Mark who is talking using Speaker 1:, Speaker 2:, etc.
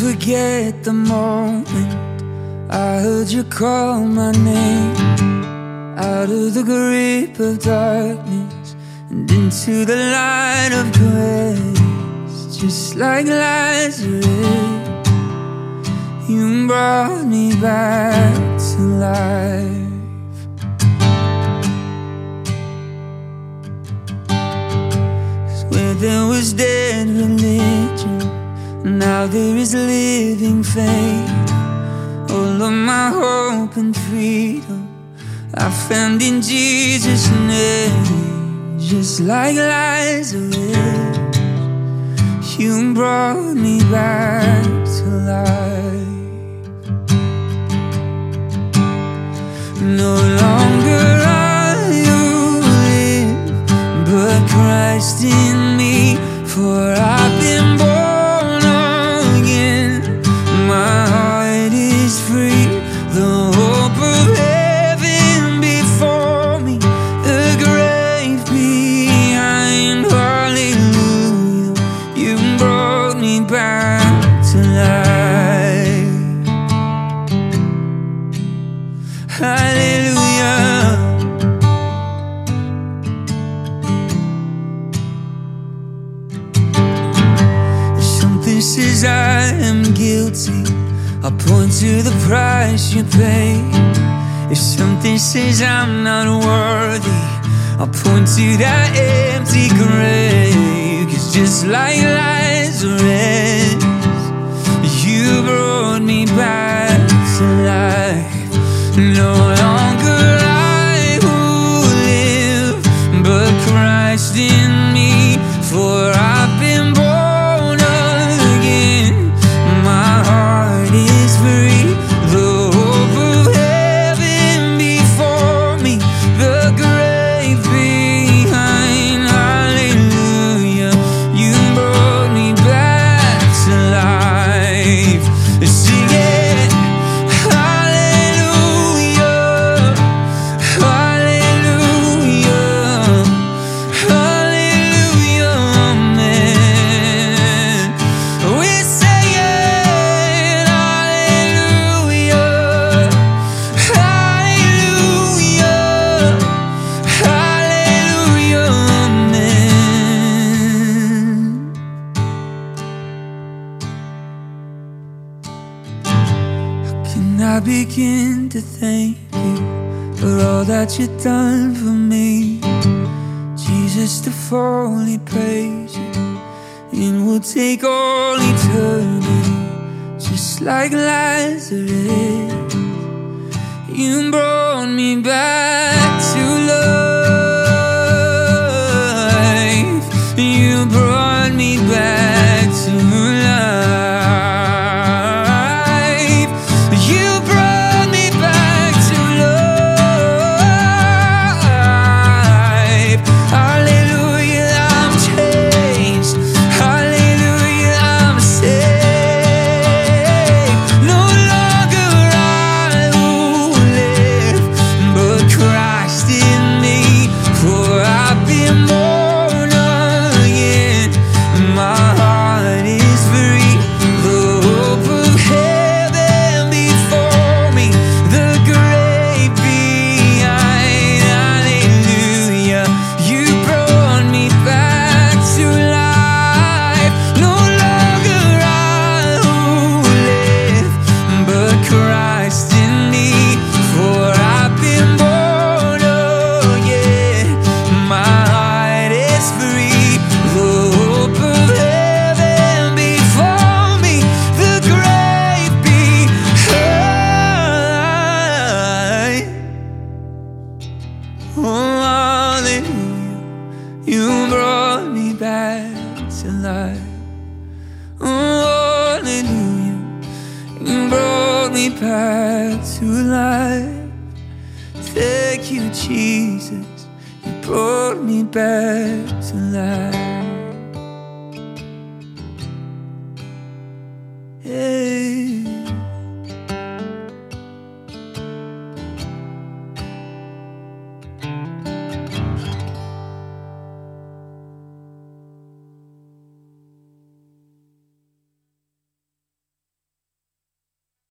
Speaker 1: forget the moment I heard you call my name, out of the grip of darkness and into the light of grace. Just like Lazarus, you brought me back to life. Where there was dead religion, now there is living faith. All of my hope and freedom I found in Jesus' name. Just like Lazarus, you brought me back to life. No longer I who live, but Christ in me. For I've been born again, my heart is free. The hope of heaven before me, the grave behind. Hallelujah, you brought me back to life. Hallelujah. Something says I am guilty, I point to the price you paid. If something says I'm not worthy, I point to that empty grave. 'Cause just like Lazarus, you brought me back to life. No longer I who live, but Christ in me. For I've been born again, my heart is free. The hope of heaven before me, the grave behind. Hallelujah, you brought me back to life. Sing it. Can I begin to thank you for all that you've done for me? Jesus, to fully praise you, it will take all eternity. Just like Lazarus, you brought me back to life. You brought me back to life. You brought me back to life. Oh, hallelujah, you brought me back to life. Thank you, Jesus, you brought me back to life.